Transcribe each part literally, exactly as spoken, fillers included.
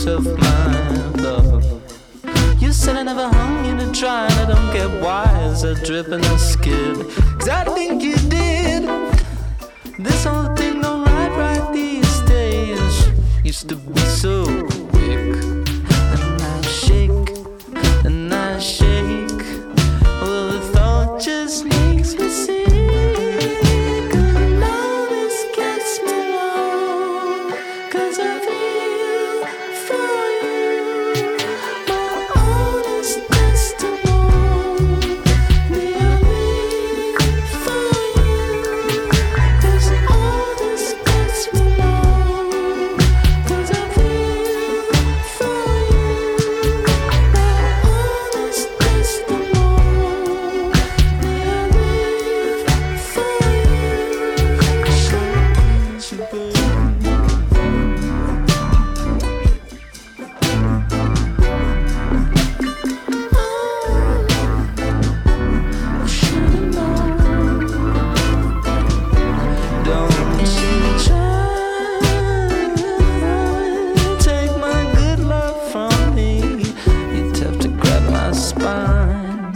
of my love. You said I never hung you to dry, and I don't get why is I drip and I skid. Cause I think you did. This whole thing don't ride right these days. Used to be so quick. And I shake, and I shake. Well, the thought just makes me sick. And now this gets me low, cause I feel for you. My honest testimony, me I live for you. Cause all this gets me low, cause I feel for you. My honest testimony, me I live for you. Should you, baby? Should've known. Don't you try take my good love from me. You'd have to grab my spine,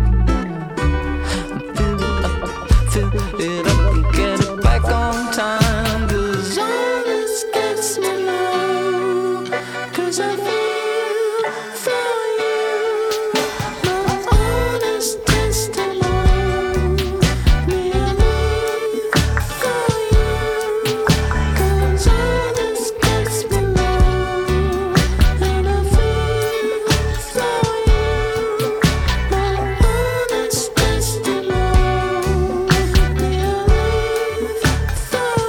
fill it up, fill it up, and get it back on time. Cause all this gets me low, cause I feel for you. My honest testimony, me I live for you. Cause all this gets me low, and I feel for you. My honest testimony, me I live for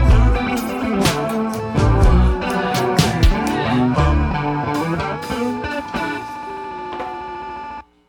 you.